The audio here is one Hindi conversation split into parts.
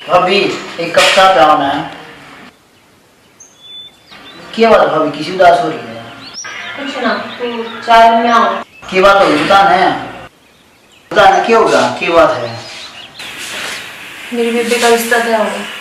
भाभी एक कप चाय पिलाओ ना। क्या बात है भाभी, किसी उदास हो रही है? कुछ ना, तू चाय में आओ। क्या बात होगी बता ना, बता ना क्या होगा, क्या बात है? मेरी बेबी का रिश्ता तय हो गया।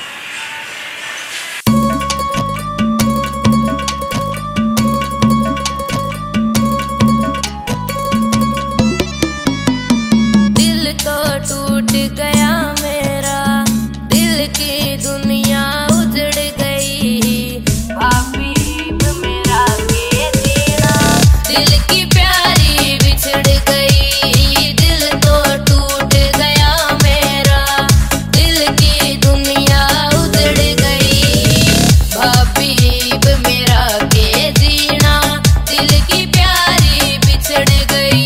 दिल तो टूट गया मेरा, दिल की दुनिया उजड़ गई। हबीब मेरा के जीना, दिल की प्यारी बिछड़ गई। दिल तो टूट गया मेरा, दिल की दुनिया उजड़ गई। हबीब मेरा के जीना, दिल की प्यारी बिछड़ गई।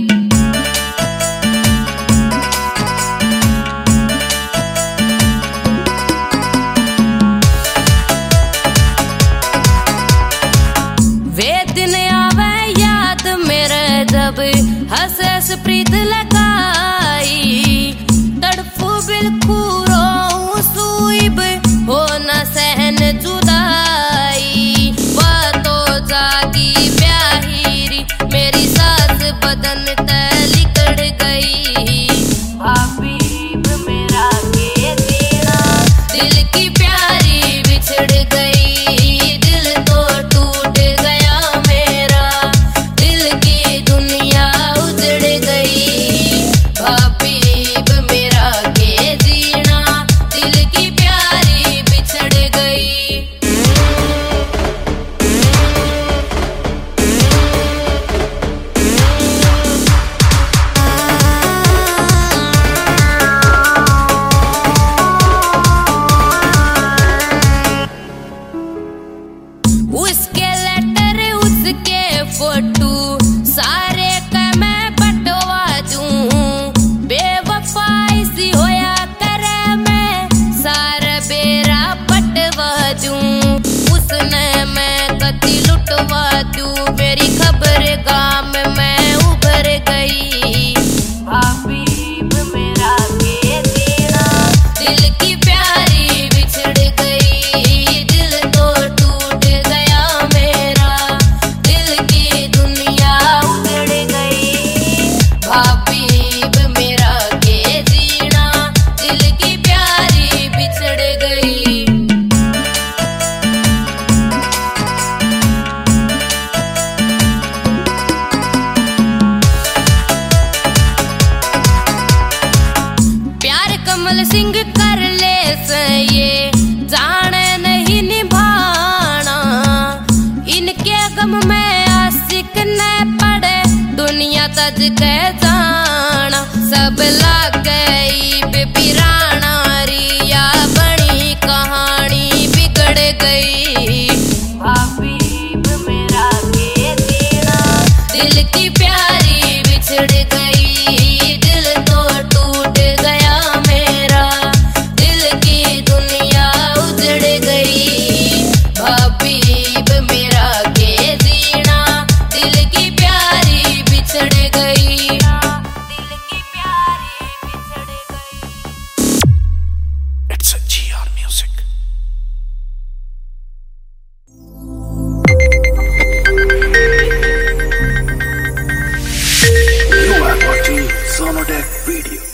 वे दिन आवे याद मेरे जब हंस हंस प्रीत लगाई। तड़फू बिलखू रोऊं सूइब हो न सहन जुदाई। वह तो जागी प्यारी मेरी सास बदन तय लिकड़ गई। हबीब मेरा के जीना, दिल की प्यारी बिछड़ गई। दिल तो टूट गया मेरा, दिल की दुनिया उजड़ गई। हबीब मेरा के जीना, दिल की प्यारी बिछड़ गई। उसके लेटर उसके फोटो सारे का मैं बटवा दूं। बेवफाई सी होया करे मैं सारा बेरा पटवा दूं। उसने मैं कति लुटवा दूं, मेरी खबर गाम में उभर गई। हबीब मेरा के जीना, दिल की प्यारी बिछड़ गई। दिल तो टूट गया मेरा, दिल की दुनिया उजड़ गई। हबीब मेरा के जीना, दिल की प्यारी बिछड़ गई। प्यार कमल सिंह कर ले ये जाने नहीं निभाना। इनके गम में आशिक न पड़े दुनिया तज के जाना। सब लग गई बेबीराना, रिया बनी कहानी बिगड़ गई। हबीब मेरा के जीना, दिल की प्यारी बिछड़ गई। दिल तो टूट गया मेरा, दिल की दुनिया उजड़ गई। हबीब मेरा के जीना, दिल की प्यारी बिछड़ गई। दिल की प्यारी बिछड़ गई। It's a GR Music. You are watching Sonodec Video.